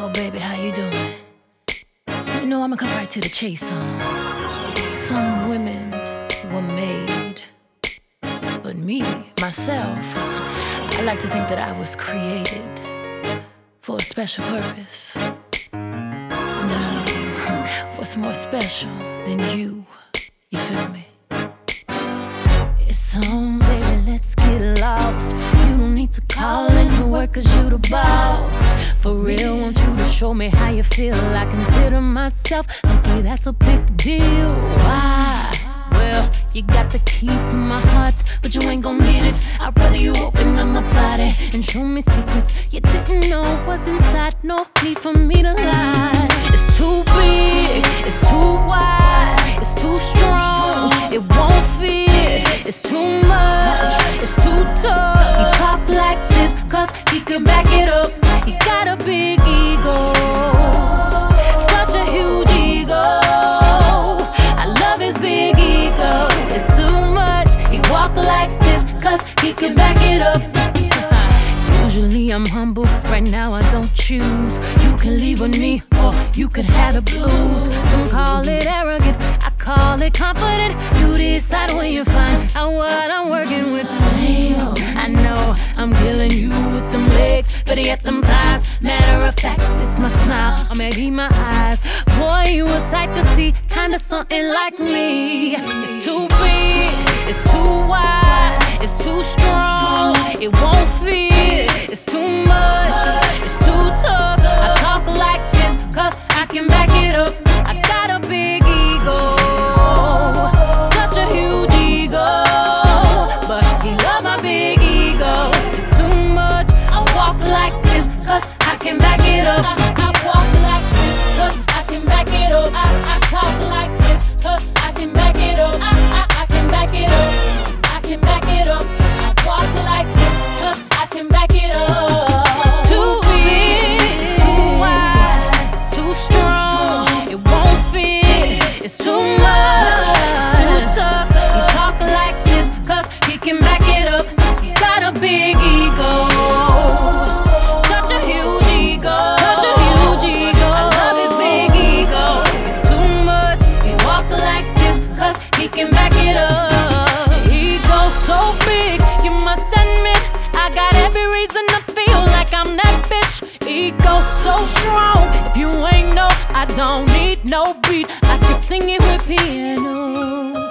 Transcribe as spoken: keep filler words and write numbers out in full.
Oh, baby, how you doing? You know, I'ma come right to the chase, huh? Some women were made, but me, myself, I like to think that I was created for a special purpose. Now, what's more special than you? You feel me? It's on, baby, let's get lost. You don't need to call into work cause you the boss. For real, want you to show me how you feel. I consider myself lucky, that's a big deal. Why? Well, you got the key to my heart, but you ain't gon' need it. I'd rather you open up my body and show me secrets you didn't know was inside. No need for me to lie. It's too big, it's too wide, it's too strong, it won't fit. It's too much, it's too tough. He talk like this cause he could back it up. He got a big ego, such a huge ego. I love his big ego. It's too much, he walk like this cause he could back it up. Usually I'm humble, right now I don't choose. You can leave with me or you could have the blues. Some call it arrogant, I call it confident. You decide when you find out what I'm working with. Damn, I know I'm killing you with them legs, but yet them thighs. Matter of fact, it's my smile or maybe my eyes. Boy, you a sight to see, kinda something like me. It's too big, it's too wide, it's too strong, it won't fit. It's too much, it's too tough. I talk like this cause I can back it up. I got a big ego, such a huge ego, but he love my big ego. It's too much, I walk like this cause I can back it up. I, I walk like this cause I can back it up. I, I talk like this cause I can back it up. I, I, I can back it up, I can back it up. I walk like this cause I can back it up. It's too big, it's too wide, it's too strong, it won't fit. It's too much, it's too tough. He talk like this cause he can back it up. He got a big ego, such a huge ego, such a huge ego. I love his big ego. It's too much, he walk like this cause he can back it up. Ego so big, you must admit I got every reason to feel like I'm that bitch. Ego so strong, if you ain't know, I don't need no beat. I can sing it with piano.